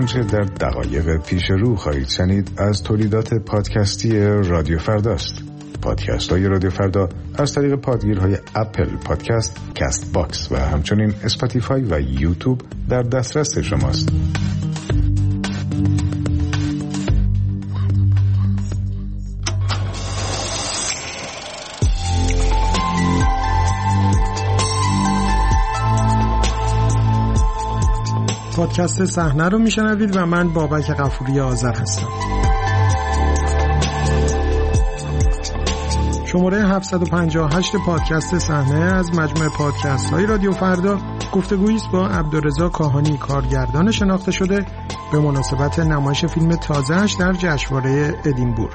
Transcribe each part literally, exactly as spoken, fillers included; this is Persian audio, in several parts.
آنچه در دقایق پیش رو خواهید شنید از تولیدات پادکستی رادیو فرداست. پادکست های رادیو فردا از طریق پادگیرهای اپل پادکست، کست باکس و همچنین اسپاتیفای و یوتیوب در دسترس شماست. پادکست صحنه رو میشنوید و من بابک غفوری آذر هستم. شماره هفتصد و پنجاه و هشت پادکست صحنه از مجموعه پادکست های رادیو فردا گفتگویی است با عبدالرضا کاهانی، کارگردان شناخته شده، به مناسبت نمایش فیلم تازه‌اش در جشنواره ادینبورگ.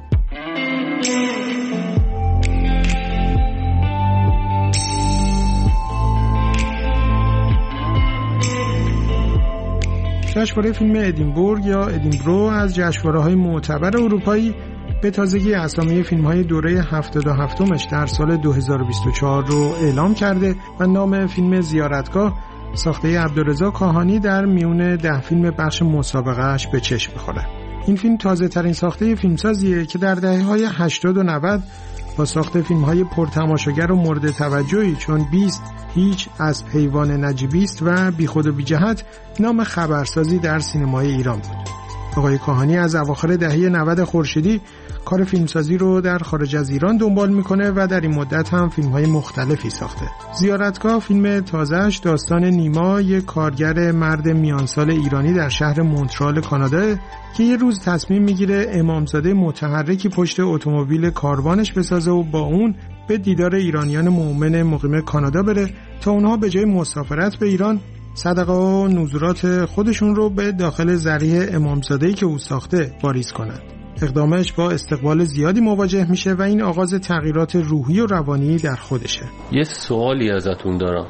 جشنواره فیلم ادینبورگ یا ادینبرو از جشنواره‌های معتبر اروپایی به تازگی اسامی فیلم‌های دوره هفتاد و هفتمش در سال دو هزار و بیست و چهار رو اعلام کرده و نام فیلم زیارتگاه ساخته عبدالرضا کاهانی در میون ده فیلم بخش مسابقه‌اش به چشم می‌خوره. این فیلم تازه‌ترین ساخته فیلمسازیه که در دهه‌های هشتاد و نود با ساخت فیلم‌های پرتماشاگر و مورد توجهی چون بیست، هیچ، از حیوان نجیبیست و بیخود و بیجهت نام خبرسازی در سینمای ایران بود. آقای کاهانی از اواخر دهه نود خورشیدی کار فیلمسازی رو در خارج از ایران دنبال میکنه و در این مدت هم فیلم‌های مختلفی ساخته. زیارتگاه فیلم تازه‌اش داستان نیما، یک کارگر مرد میانسال ایرانی در شهر مونترال کانادا که یه روز تصمیم میگیره امامزاده متحرکی پشت اتومبیل کاروانش بسازه و با اون به دیدار ایرانیان مؤمن مقیم کانادا بره تا اونها به جای مسافرت به ایران صدقه و نذورات خودشون رو به داخل ذریح امامزاده‌ای که او ساخته واریز کنند. اقدامش با استقبال زیادی مواجه میشه و این آغاز تغییرات روحی و روانی در خودشه. یه سوالی ازتون دارم.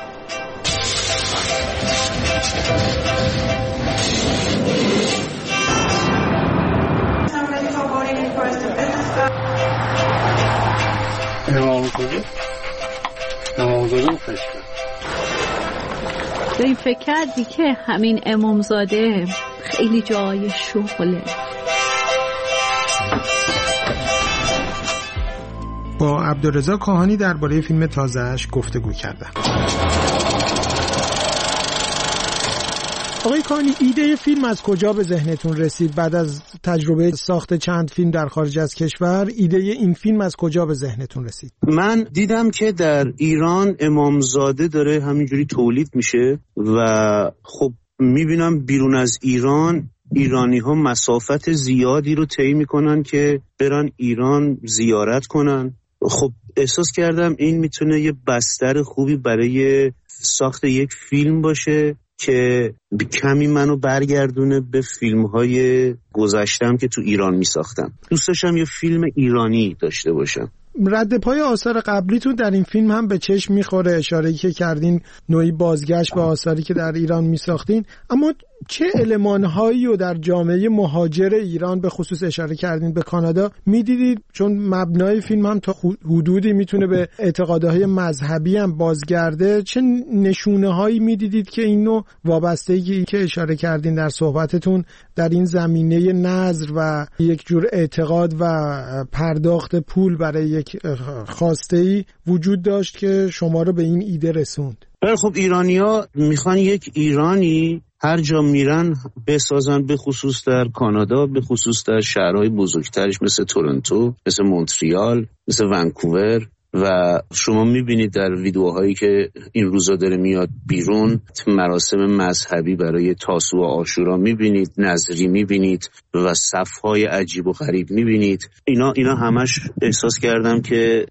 امامزاده امامزاده خشکه داریم فکر کردی که همین امامزاده خیلی جای شغله. با عبدالرضا کاهانی درباره فیلم تازه‌اش گفتگو کردم. آقای کاهانی، ایده فیلم از کجا به ذهنتون رسید؟ بعد از تجربه ساخت چند فیلم در خارج از کشور، ایده این فیلم از کجا به ذهنتون رسید؟ من دیدم که در ایران امامزاده داره همینجوری تولید میشه و خب میبینم بیرون از ایران ایرانی ها مسافت زیادی رو طی میکنن که برن ایران زیارت کنن. خب احساس کردم این میتونه یه بستر خوبی برای ساخت یک فیلم باشه که کمی منو برگردونه به فیلم‌های گذشتم که تو ایران می‌ساختم. دوست داشتم یه فیلم ایرانی داشته باشم. رد پای آثار قبلیتون در این فیلم هم به چشم میخوره، اشاره‌ای که کردین نوعی بازگشت به آثاری که در ایران میساختین، اما چه المان‌هایی رو در جامعه مهاجر ایران به خصوص اشاره کردین به کانادا میدیدید؟ چون مبنای فیلم هم تا حدودی میتونه به اعتقادهای مذهبی هم بازگرده. چه نشونه‌هایی میدیدید که اینو وابستگی که اشاره کردین در صحبتتون در این زمینه نظر و یک جور اعتقاد و پرداخت پول برای یک خواسته‌ای وجود داشت که شما رو به این ایده رسوند؟ خب ایرانی‌ها میخوان یک ایرانی هر جا میرن بسازن، به خصوص در کانادا، به خصوص در شهرهای بزرگترش مثل تورنتو، مثل مونتریال، مثل ونکوور. و شما میبینید در ویدیوهایی که این روزا داره میاد بیرون مراسم مذهبی برای تاسوع و عاشورا میبینید، نظری میبینید و صفهای عجیب و غریب میبینید. اینا اینا همش احساس کردم که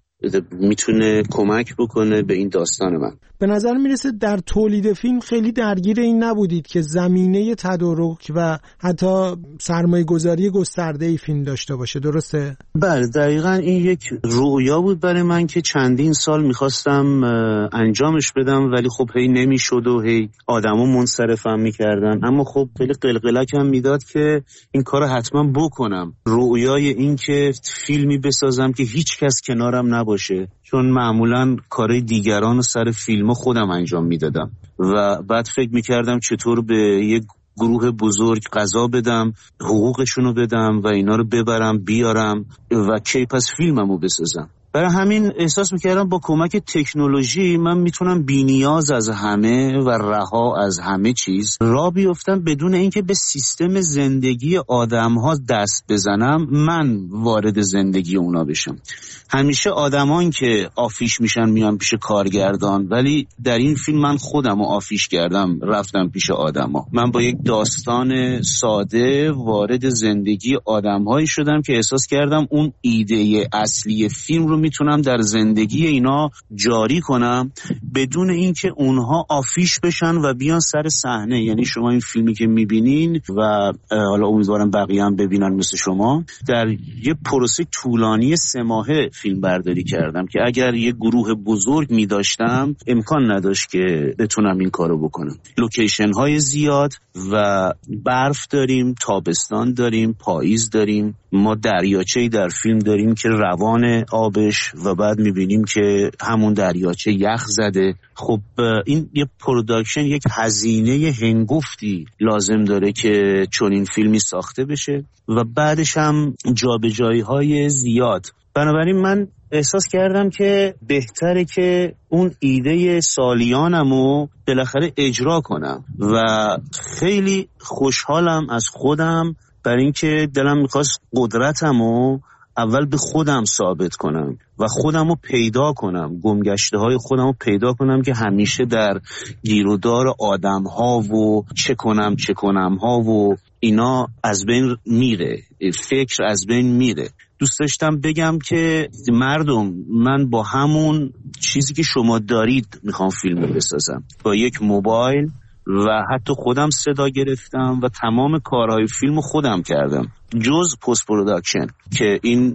میتونه کمک بکنه به این داستان من. به نظر میرسه در تولید فیلم خیلی درگیر این نبودید که زمینه تدارک و حتی سرمایه گذاری گسترده ای فیلم داشته باشه، درسته؟ بله دقیقاً این یک رویا بود برای من که چندین سال میخواستم انجامش بدم، ولی خب هی نمیشد و هی آدما منصرفم میکردن، اما خب خیلی قلقلکم میداد که این کارو حتما بکنم. رویای این که فیلمی بسازم که هیچ کس کنارم نباشه، چون معمولاً کارهای دیگران رو سر فیلم خودم انجام میدادم و بعد فکر میکردم چطور به یک گروه بزرگ غذا بدم، حقوقشونو بدم و اینا رو ببرم بیارم و کی پس فیلممو بسازم. برای همین احساس میکردم با کمک تکنولوژی من میتونم بی‌نیاز از همه و رها از همه چیز راه بیفتم بدون اینکه به سیستم زندگی آدم‌ها دست بزنم، من وارد زندگی اونا بشم. همیشه آدمان که آفیش میشن میان پیش کارگردان، ولی در این فیلم من خودم رو آفیش کردم، رفتم پیش آدما. من با یک داستان ساده وارد زندگی آدم‌هایی شدم که احساس کردم اون ایده اصلی فیلم رو میتونم در زندگی اینا جاری کنم بدون اینکه اونها آفیش بشن و بیان سر صحنه. یعنی شما این فیلمی که میبینین و حالا امیدوارم بقیه هم ببینن مثل شما، در یه پروسه طولانی سه ماهه فیلم برداری کردم که اگر یه گروه بزرگ میداشتم امکان نداشت که بتونم این کارو بکنم. لوکیشن های زیاد و برف داریم، تابستان داریم، پاییز داریم، ما دریاچه‌ای در فیلم داریم که روان آبش و بعد میبینیم که همون دریاچه یخ زده. خب این یه پروداکشن، یک هزینه هنگفتی لازم داره که چون این فیلمی ساخته بشه و بعدش هم جابجایی های زیاد. بنابراین من احساس کردم که بهتره که اون ایده سالیانمو بالاخره اجرا کنم و خیلی خوشحالم از خودم برای اینکه دلم میخواست قدرتمو اول به خودم ثابت کنم و خودمو پیدا کنم، گمگشته های خودمو پیدا کنم که همیشه در گیرودار آدم ها و چه کنم چه کنم ها و اینا از بین میره، فکر از بین میره. دوست داشتم بگم که مردم، من با همون چیزی که شما دارید میخوام فیلم بسازم، با یک موبایل و حتی خودم صدا گرفتم و تمام کارهای فیلم خودم کردم جز پست پروداکشن که این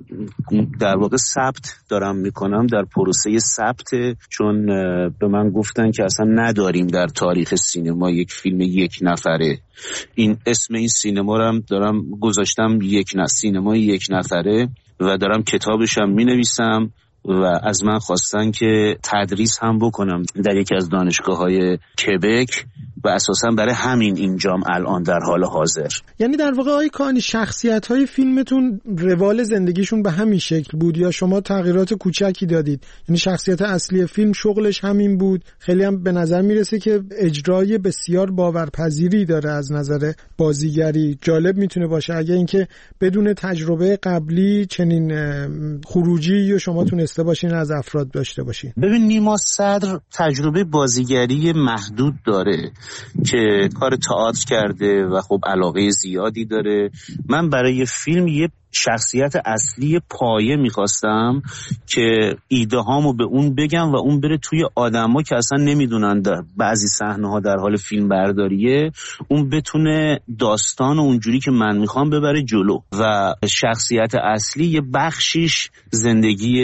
در واقع ثبت دارم میکنم، در پروسه ثبت، چون به من گفتن که اصلا نداریم در تاریخ سینما یک فیلم یک نفره. این اسم این سینما رو هم دارم گذاشتم یک نه سینما یک نفره و دارم کتابشم مینویسم و از من خواستن که تدریس هم بکنم در یکی از دانشگاه‌های کبک و اساساً برای همین اینجام الان در حال حاضر. یعنی در واقع آقای کانی شخصیت‌های فیلمتون روال زندگیشون به همین شکل بود یا شما تغییرات کوچکی دادید؟ یعنی شخصیت اصلی فیلم شغلش همین بود؟ خیلی هم به نظر میرسه که اجرای بسیار باورپذیری داره از نظر بازیگری. جالب میتونه باشه اگه اینکه بدون تجربه قبلی چنین خروجی یا شما تونسته باشین از افراد داشته باشین. ببین نیما صدر تجربه بازیگری محدود داره که کار تئاتر کرده و خب علاقه زیادی داره. من برای فیلم یه شخصیت اصلی پایه میخواستم که ایده هامو به اون بگم و اون بره توی آدما که اصلا نمیدونن در بعضی صحنه ها در حال فیلم برداریه، اون بتونه داستان اونجوری که من میخوام ببره جلو و شخصیت اصلی یه بخشیش زندگی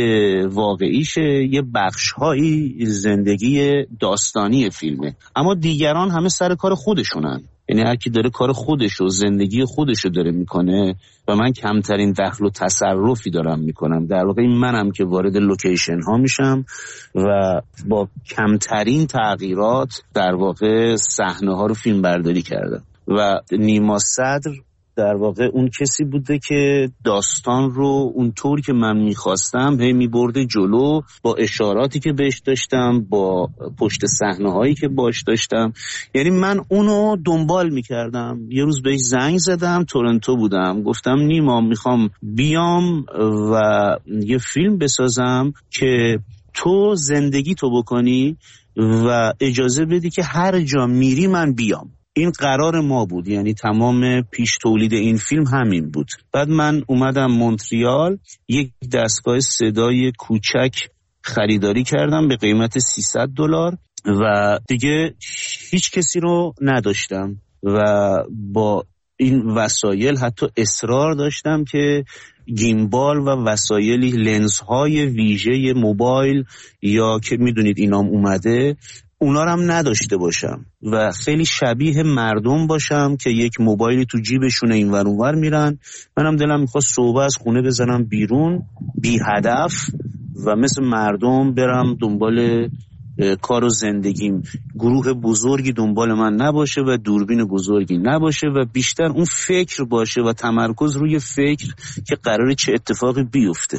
واقعیشه، یه بخشهایی زندگی داستانی فیلمه، اما دیگران همه سر کار خودشونن. یعنی هر کی داره کار خودشو، زندگی خودشو داره میکنه و من کمترین دخل و تصرفی دارم میکنم. در واقع این منم که وارد لوکیشن ها میشم و با کمترین تغییرات در واقع صحنه ها رو فیلم برداری کردم و نیما صدر در واقع اون کسی بوده که داستان رو اونطور که من میخواستم هی میبرده جلو با اشاراتی که بهش داشتم، با پشت صحنه هایی که باش داشتم. یعنی من اونو دنبال میکردم. یه روز بهش زنگ زدم، تورنتو بودم، گفتم نیما میخوام بیام و یه فیلم بسازم که تو زندگی تو بکنی و اجازه بدی که هر جا میری من بیام. این قرار ما بود، یعنی تمام پیش تولید این فیلم همین بود. بعد من اومدم مونتریال، یک دستگاه صدای کوچک خریداری کردم به قیمت سیصد دلار و دیگه هیچ کسی رو نداشتم و با این وسایل حتی اصرار داشتم که گیمبال و وسایلی، لنزهای ویژه موبایل یا که میدونید اینام اومده، اونا رو هم نداشته باشم و خیلی شبیه مردم باشم که یک موبایلی تو جیبشونه این ور اون ور میرن. منم دلم میخواست صبح از خونه بزنم بیرون بی هدف و مثل مردم برم دنبال کار و زندگیم گروه بزرگی دنبال من نباشه و دوربین بزرگی نباشه و بیشتر اون فکر باشه و تمرکز روی فکر که قراره چه اتفاقی بیفته.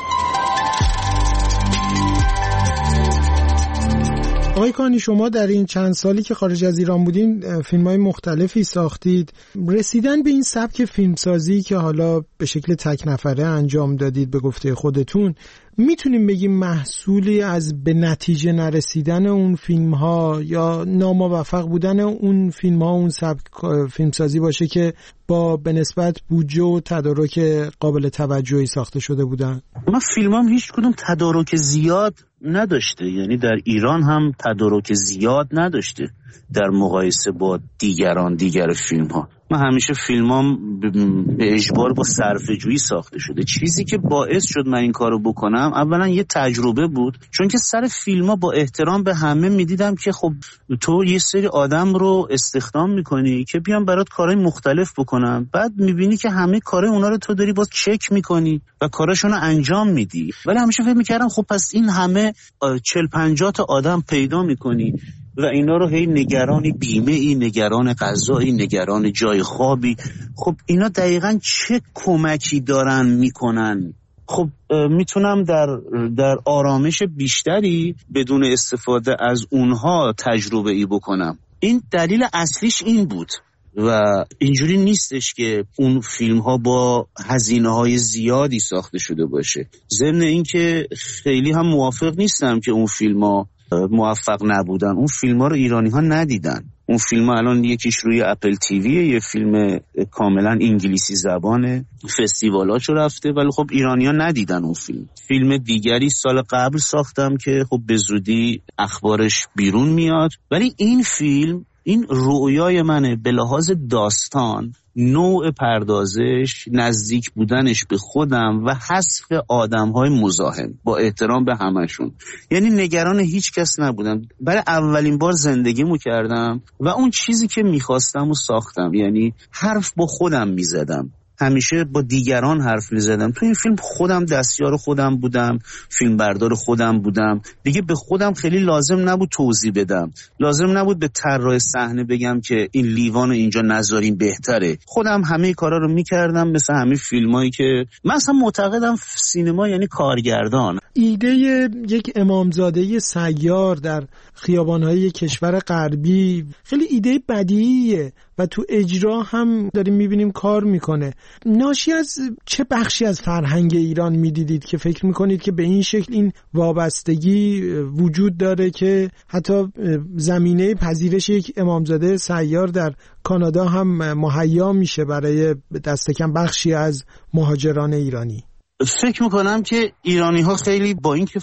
آقای کانی، شما در این چند سالی که خارج از ایران بودین فیلم‌های مختلفی ساختید. رسیدن به این سبک فیلمسازی که حالا به شکل تک نفره انجام دادید به گفته خودتون، میتونیم بگیم محصولی از به نتیجه نرسیدن اون فیلم‌ها یا ناموفق بودن اون فیلم‌ها، اون سبک فیلمسازی باشه که با به نسبت بودجه و تدارک قابل توجهی ساخته شده بودن؟ من فیلمام هیچ کدوم تدارک زیاد نداشته، یعنی در ایران هم تدارک زیاد نداشته در مقایسه با دیگران دیگر فیلم ها. من همیشه فیلمام به اجبار با صرفه جویی ساخته شده. چیزی که باعث شد من این کارو بکنم اولا یه تجربه بود، چون که سر فیلم ها با احترام به همه میدیدم که خب تو یه سری آدم رو استخدام میکنی که بیان برات کارهای مختلف بکنن، بعد میبینی که همه کارهای اونا رو تو داری باز چک میکنی و کاراشون رو انجام میدی. ولی همیشه فکر میکردم خب پس این همه چل پنجاه تا آدم پیدا میکنی و اینا رو هی نگرانی بیمه ای، نگران غذایی، نگران جای خوابی، خب اینا دقیقاً چه کمکی دارن میکنن؟ خب میتونم در در آرامش بیشتری بدون استفاده از اونها تجربه ای بکنم. این دلیل اصلیش این بود و اینجوری نیستش که اون فیلم ها با هزینه های زیادی ساخته شده باشه. ضمن این که خیلی هم موافق نیستم که اون فیلم ها موفق نبودن. اون فیلم ها رو ایرانی ها ندیدن. اون فیلم ها الان یکیش روی اپل تیویه، یه فیلم کاملا انگلیسی زبانه، فستیوالاشو رفته، ولی خب ایرانی ها ندیدن اون فیلم. فیلم دیگری سال قبل ساختم که خب به زودی اخبارش بیرون میاد، ولی این فیلم این رویای منه به لحاظ داستان، نوع پردازش، نزدیک بودنش به خودم و حذف آدم‌های مزاحم با احترام به همشون. یعنی نگران هیچ کس نبودم. برای اولین بار زندگیمو کردم و اون چیزی که میخواستم و ساختم. یعنی حرف با خودم میزدم، همیشه با دیگران حرف میزدم. تو این فیلم خودم دستیار خودم بودم، فیلم بردار خودم بودم، دیگه به خودم خیلی لازم نبود توضیح بدم، لازم نبود به طراح صحنه بگم که این لیوانو اینجا نذاریم بهتره. خودم همه کارا رو میکردم، مثل همه فیلمایی که من اصلا معتقدم سینما یعنی کارگردان. ایده یک امامزاده سیار در خیابان‌های کشور غربی خیلی ایده بدیهیه و تو اجرا هم داریم میبینیم کار میکنه. ناشی از چه بخشی از فرهنگ ایران میدیدید که فکر میکنید که به این شکل این وابستگی وجود داره که حتی زمینه پذیرش یک امامزاده سیار در کانادا هم مهیا میشه برای دست کم بخشی از مهاجران ایرانی؟ فکر میکنم که ایرانی ها خیلی با اینکه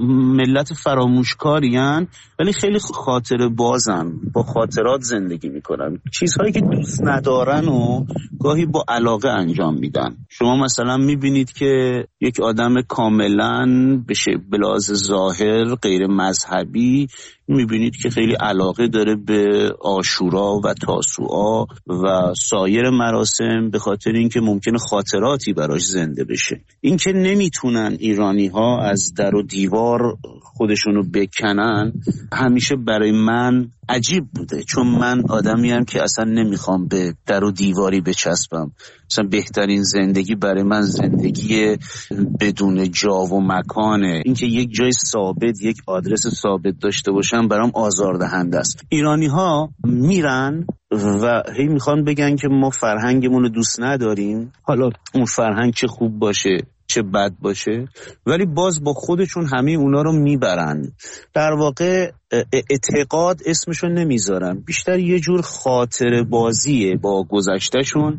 ملت فراموشکارین ولی خیلی خاطر بازن، با خاطرات زندگی میکنن. چیزهایی که دوست ندارن و گاهی با علاقه انجام میدن. شما مثلا میبینید که یک آدم کاملا به لحاظ ظاهر غیر مذهبی میبینید که خیلی علاقه داره به عاشورا و تاسوعا و سایر مراسم، به خاطر اینکه ممکنه خاطراتی براش زنده بشه. اینکه نمیتونن ایرانی ها از در و دیوار خودشونو بکنن همیشه برای من عجیب بوده، چون من آدمیم که اصلا نمیخوام به در و دیواری بچسبم. مثلا بهترین زندگی برای من زندگی بدون جا و مکانه. اینکه یک جای ثابت، یک آدرس ثابت داشته باشم برام آزاردهنده است. ایرانی ها میرن و هی میخوان بگن که ما فرهنگمون رو دوست نداریم، حالا اون فرهنگ چه خوب باشه چه بد باشه، ولی باز با خودشون همه اونا رو میبرن. در واقع اعتقاد اسمشو نمیذارن، بیشتر یه جور خاطر بازیه با گذشتهشون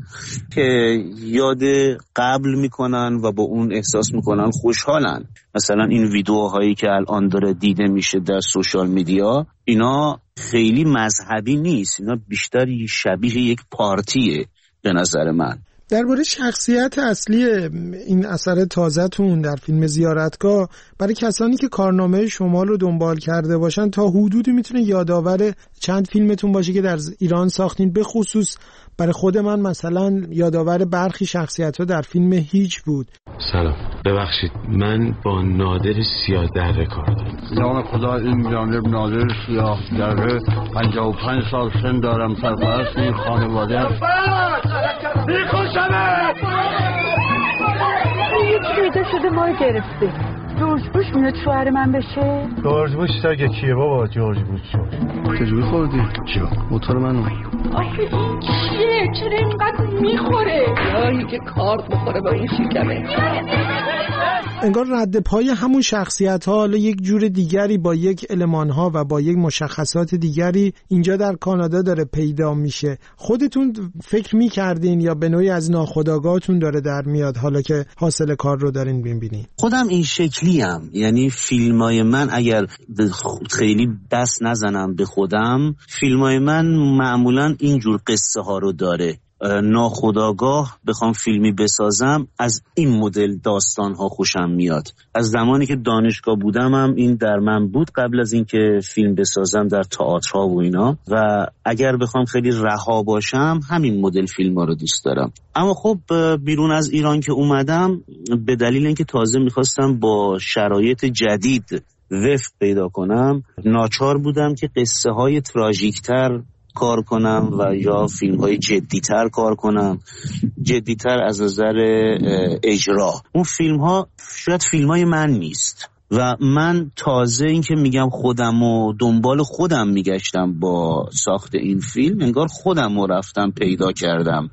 که یاد قبل میکنن و با اون احساس میکنن خوشحالن. مثلا این ویدیوهایی که الان داره دیده میشه در سوشال میدیا، اینا خیلی مذهبی نیست، اینا بیشتر شبیه یک پارتیه به نظر من. درباره شخصیت اصلی این اثر تازه‌تون در فیلم زیارتگاه، برای کسانی که کارنامه شما رو دنبال کرده باشن تا حدودی میتونه یادآور چند فیلمتون باشه که در ایران ساختین؟ به خصوص برای خود من مثلا یادآور برخی شخصیت‌ها در فیلم هیچ بود. سلام، ببخشید من با نادر سیاه دره کار دارم. نام خدا این جانب نادر سیاه دره، پنجاه و پنج سال سن دارم، سرپرست این خانواده است. میخوشمه یکی پیدا شده ما رو گرفته. جورج بوش میاد شوهر من بشه؟ جورج بوش سگه کیه بابا؟ جورج بوش شد. چجوری خوردی؟ چیو؟ موتور منو. آخه این چیه؟ چرا اینقدر میخوره؟ یایی که کارت بخوره با این شکمه. انگار رد پای همون شخصیت ها حالا یک جور دیگری با یک المان ها و با یک مشخصات دیگری اینجا در کانادا داره پیدا میشه. خودتون فکر میکردین یا به نوعی از ناخودآگاهتون داره در میاد حالا که حاصل کار رو دارین ببینین؟ خودم این شکلی ام، یعنی فیلمای من اگر خیلی دست نزنم به خودم، فیلمای من معمولا اینجور قصه ها رو داره. ناخودآگاه بخوام فیلمی بسازم از این مدل داستان ها خوشم میاد. از زمانی که دانشگاه بودم هم این در من بود، قبل از اینکه فیلم بسازم در تئاترها و اینا، و اگر بخوام خیلی رها باشم همین مدل فیلم ها رو دوست دارم. اما خب بیرون از ایران که اومدم، به دلیل اینکه تازه میخواستم با شرایط جدید وفق پیدا کنم، ناچار بودم که قصه های تراژیکتر کار کنم و یا فیلم های جدیتر کار کنم، جدیتر از نظر اجرا. اون فیلم ها شاید فیلم های من نیست و من تازه این که میگم خودم و دنبال خودم میگشتم با ساخت این فیلم، انگار خودم رو رفتم پیدا کردم،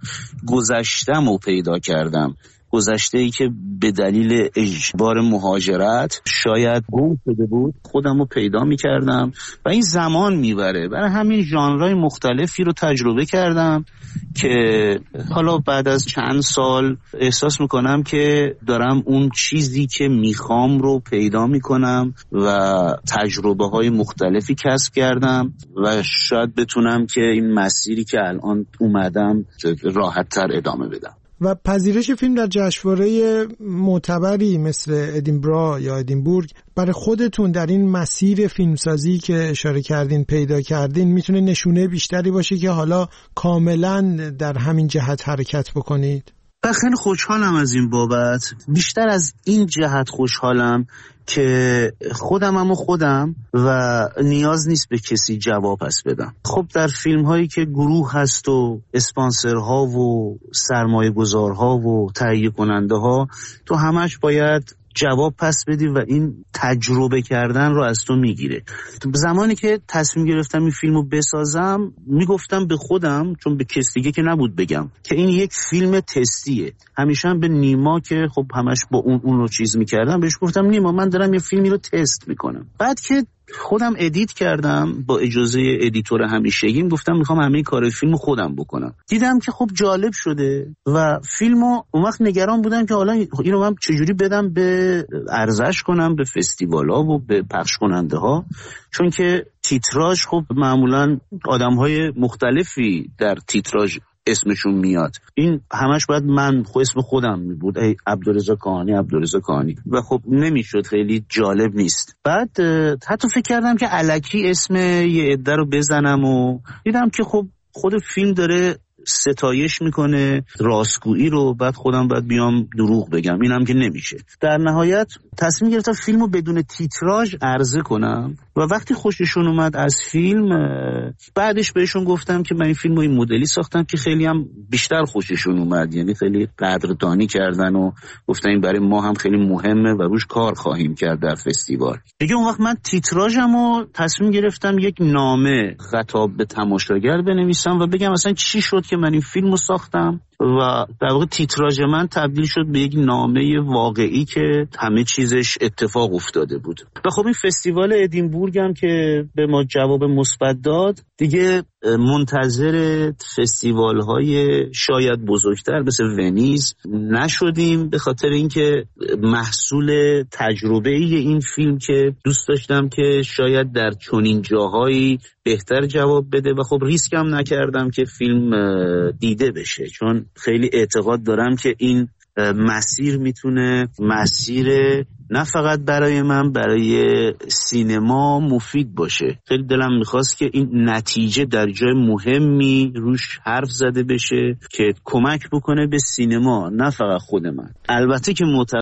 گذشتم و پیدا کردم، گذشته ای که به دلیل اجبار مهاجرت شاید گم شده بود، خودم رو پیدا می کردم و این زمان میبره. برای همین ژانرهای مختلفی رو تجربه کردم که حالا بعد از چند سال احساس میکنم که دارم اون چیزی که میخوام رو پیدا میکنم و تجربه های مختلفی کسب کردم و شاید بتونم که این مسیری که الان اومدم راحت تر ادامه بدم. و پذیرش فیلم در جشنواره معتبری مثل ادینبرا یا ادینبورگ برای خودتون در این مسیر فیلمسازی که اشاره کردین پیدا کردین میتونه نشونه بیشتری باشه که حالا کاملا در همین جهت حرکت بکنید؟ و خیلی خوشحالم از این بابت. بیشتر از این جهت خوشحالم که خودم هم و خودم و نیاز نیست به کسی جواب پس بدم. خب در فیلم هایی که گروه هست و اسپانسرها و سرمایه گذارها و تهیه کننده ها، تو همش باید جواب پس بدی و این تجربه کردن رو از تو میگیره. زمانی که تصمیم گرفتم این فیلمو بسازم، میگفتم به خودم، چون به کس دیگه که نبود بگم، که این یک فیلم تستیه. همیشه هم به نیما که خب همش با اون اون رو چیز میکردم، بهش گفتم نیما من دارم یه فیلمی رو تست میکنم. بعد که خودم ادیت کردم با اجازه ادیتور همیشگیم، گفتم میخوام همه کار فیلمو خودم بکنم. دیدم که خب جالب شده و فیلمو اون وقت نگران بودم که حالا اینو من چجوری بدم به ارزش کنم به فستیوالا و به پخش کننده ها، چون که تیتراژ خب معمولا آدم‌های مختلفی در تیتراژ اسمشون میاد. این همش باید من خود اسم خودم می بود، ای عبدالرضا کاهنی عبدالرضا کاهنی، و خب نمیشد، خیلی جالب نیست. بعد حتی فکر کردم که الکی اسم یه عده رو بزنم و دیدم که خب خود فیلم داره ستایش میکنه راستگویی رو، بعد خودم باید بیام دروغ بگم، اینم که نمیشه. در نهایت تصمیم گرفتم فیلمو بدون تیتراژ عرضه کنم و وقتی خوششون اومد از فیلم، بعدش بهشون گفتم که من این فیلمو این مدلی ساختم که خیلی هم بیشتر خوششون اومد، یعنی خیلی قدردانی کردن و گفتن این برای ما هم خیلی مهمه و روش کار خواهیم کرد در فستیوال. دیگه اون وقت من تیتراژمو تصمیم گرفتم یک نامه خطاب به تماشاگر بنویسم و بگم اصلا چی شد که من این فیلمو ساختم، و در واقع تیتراژ من تبدیل شد به یک نامه واقعی که همه چیزش اتفاق افتاده بود. و خب این فستیوال ادینبورگ هم که به ما جواب مثبت داد، دیگه منتظر فستیوال های شاید بزرگتر مثل ونیز نشدیم، به خاطر اینکه محصول تجربه ای این فیلم که دوست داشتم که شاید در چنین جاهایی بهتر جواب بده و خب ریسک هم نکردم که فیلم دیده بشه، چون خیلی اعتقاد دارم که این مسیر میتونه مسیر نه فقط برای من، برای سینما مفید باشه. خیلی دلم میخواست که این نتیجه در جای مهمی روش حرف زده بشه که کمک بکنه به سینما، نه فقط خود من. البته که